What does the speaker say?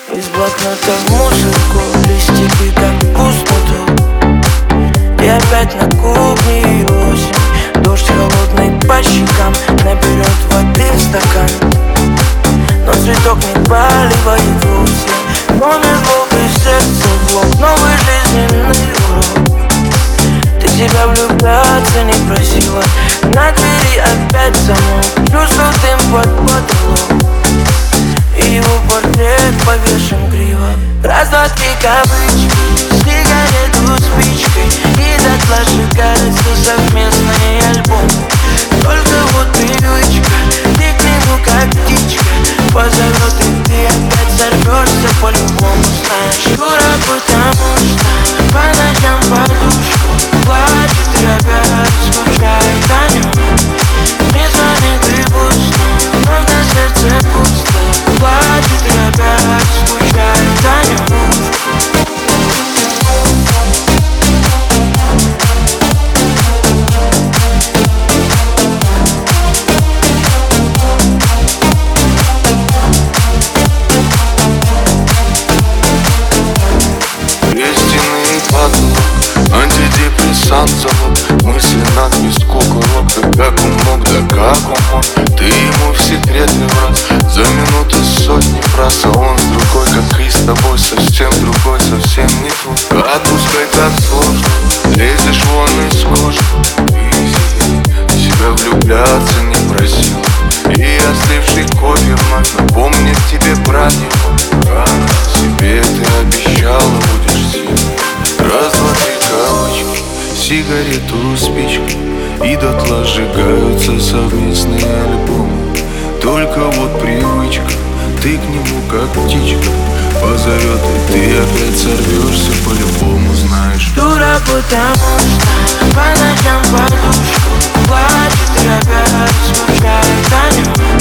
Из блокнота в музыку, листики как пустоту. И опять на кухне осень, дождь холодный по щекам, наберет воды в стакан. Но цветок не поливает вовсе. Номер глупый, сердце блок, новый жизненный урок. Ты себя влюбляться не просила, на двери опять замок. Чувствовал дым под потолок, и его портрет повешен криво. Раз, два, три кавычки, сигарету спичкой, и дотла сжигается совместный альбом. Только вот привычка, ты к нему как птичка, позовет, и ты опять сорвешься по-любому, знаешь. Дура, потому что по ночам подушку плачет и опять скучает о нем. Не звонит и пусто, но на сердце пусто. Плачет и опять скучает о нем. Антидепрессант завод, мысленно без кукурок. Да как он мог, да как он мог. Ты ему в секретный раз за минуты сотни фраз, а он с другой, как и с тобой, совсем другой, совсем не твой. Отпускай так сложно, лезешь вон из кожи. Ты себя влюбляться не просил, и остывший кофе вновь напомнит тебе про него. Себе ты обещала, будешь сильной. Раз, два, три кавычки, сигарету спичкой, и дотла сжигаются совместные альбомы. Только вот привычка, ты к нему как птичка, позовет, и ты опять сорвешься по-любому, знаешь. Дура, потому что по ночам подушку плачет и опять скучает о нем.